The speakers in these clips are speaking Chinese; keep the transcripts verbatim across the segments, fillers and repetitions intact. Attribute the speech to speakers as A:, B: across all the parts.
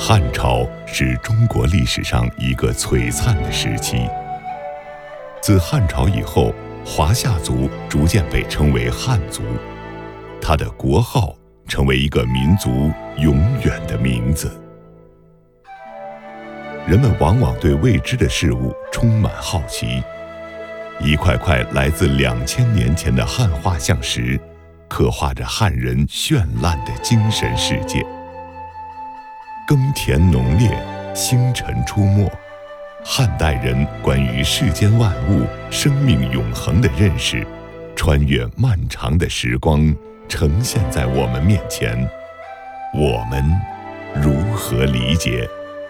A: 汉朝是中国历史上一个璀璨的时期。自汉朝以后，华夏族逐渐被称为汉族，它的国号成为一个民族永远的名字。人们往往对未知的事物充满好奇，一块块来自两千年前的汉画像石，刻画着汉人绚烂的精神世界。耕田农猎，星辰出没，汉代人关于世间万物、生命永恒的认识，穿越漫长的时光，呈现在我们面前。我们如何理解？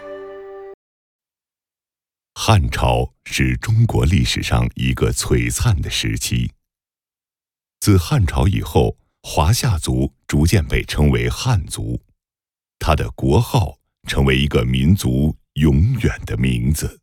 A: 汉朝是中国历史上一个璀璨的时期。自汉朝以后，华夏族逐渐被称为汉族，它的国号成为一个民族永远的名字。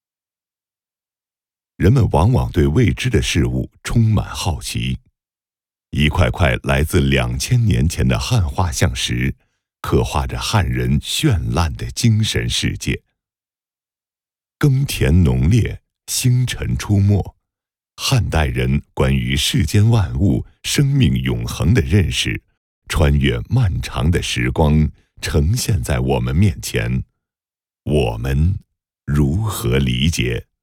A: 人们往往对未知的事物充满好奇，一块块来自两千年前的汉画像石，刻画着汉人绚烂的精神世界。耕田农猎，星辰出没，汉代人关于世间万物、生命永恒的认识，穿越漫长的时光，呈现在我们面前。我们如何理解？